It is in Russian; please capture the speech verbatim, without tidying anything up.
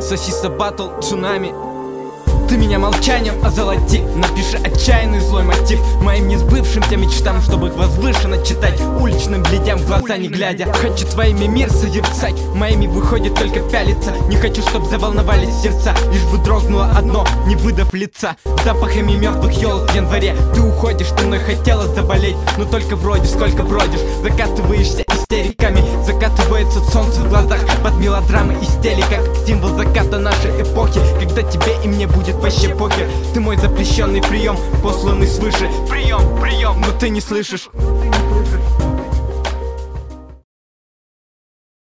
Сосиса батл, цунами. Ты меня молчанием озолоти, напиши отчаянный злой мотив моим несбывшимся мечтам, чтобы их возвышенно читать уличным блядям в глаза не глядя. Хочу твоими мир созерцать, моими выходит только пялиться. Не хочу, чтоб заволновались сердца, лишь бы дрогнуло одно, не выдав лица. Запахами мертвых елок в январе ты уходишь, ты мной хотела заболеть, но только вроде сколько бродишь, закатываешься истериками. Закатывается солнце в глазах под мелодрамы из телека, как символ заката нашей эпохи, когда тебе и мне будет вообще покер. Ты мой запрещенный прием, посланный свыше. Прием, прием, но ты не слышишь.